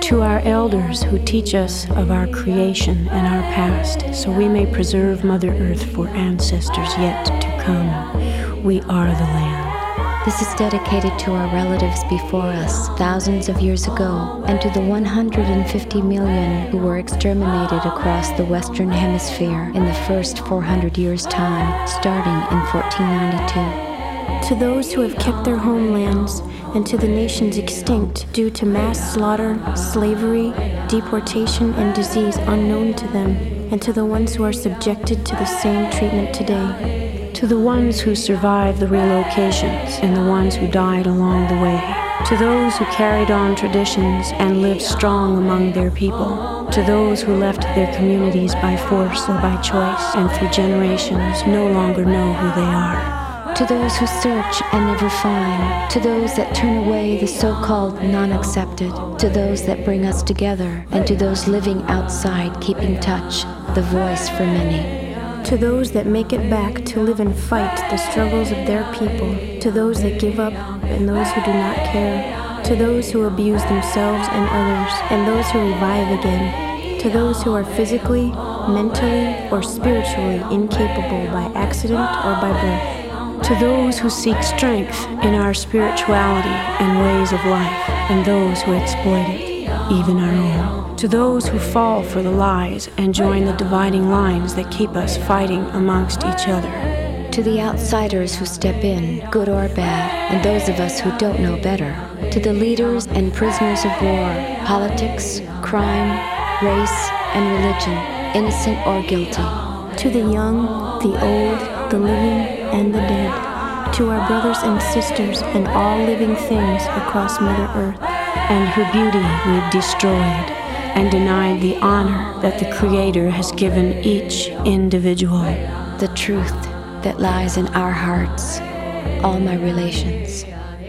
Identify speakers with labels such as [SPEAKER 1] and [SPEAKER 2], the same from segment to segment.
[SPEAKER 1] To our elders who teach us of our creation and our past, so we may preserve Mother Earth for ancestors yet to come, we are the land.
[SPEAKER 2] This is dedicated to our relatives before us, thousands of years ago, and to the 150 million who were exterminated across the Western Hemisphere in the first 400 years' time, starting in 1492.
[SPEAKER 3] To those who have kept their homelands, and to the nations extinct due to mass slaughter, slavery, deportation, and disease unknown to them, and to the ones who are subjected to the same treatment today.
[SPEAKER 1] To the ones who survived the relocations and the ones who died along the way. To those who carried on traditions and lived strong among their people. To those who left their communities by force or by choice and through generations no longer know who they are.
[SPEAKER 2] To those who search and never find. To those that turn away the so-called non-accepted. To those that bring us together. And to those living outside keeping touch, the voice for many.
[SPEAKER 3] To those that make it back to live and fight the struggles of their people. To those that give up and those who do not care. To those who abuse themselves and others and those who revive again. To those who are physically, mentally, or spiritually incapable by accident or by birth.
[SPEAKER 1] To those who seek strength in our spirituality and ways of life, and those who exploit it, even our own. To those who fall for the lies and join the dividing lines that keep us fighting amongst each other.
[SPEAKER 2] To the outsiders who step in, good or bad, and those of us who don't know better. To the leaders and prisoners of war, politics, crime, race, and religion, innocent or guilty.
[SPEAKER 3] To the young, the old, the living, and the dead. To our brothers and sisters and all living things across Mother Earth.
[SPEAKER 1] And her beauty we've destroyed and denied the honor that the Creator has given each individual.
[SPEAKER 2] The truth that lies in our hearts, all my relations.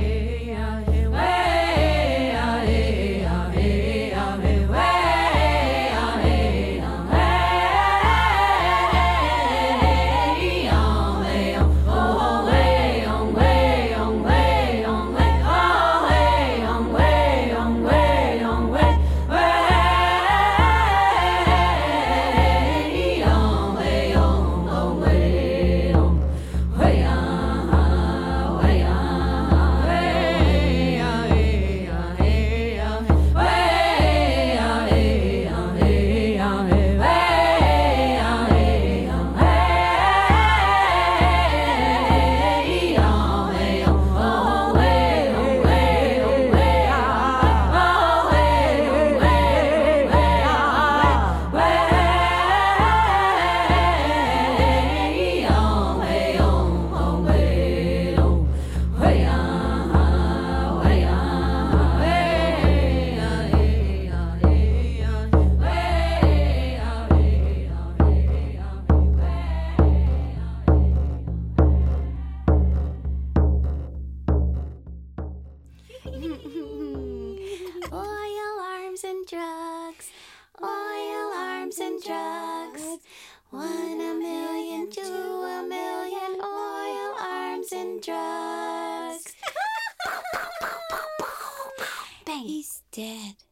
[SPEAKER 4] Oil, arms, and drugs. Oil, arms, and drugs. 1,000,000, 2,000,000. Oil, arms, and drugs. Bang. He's dead.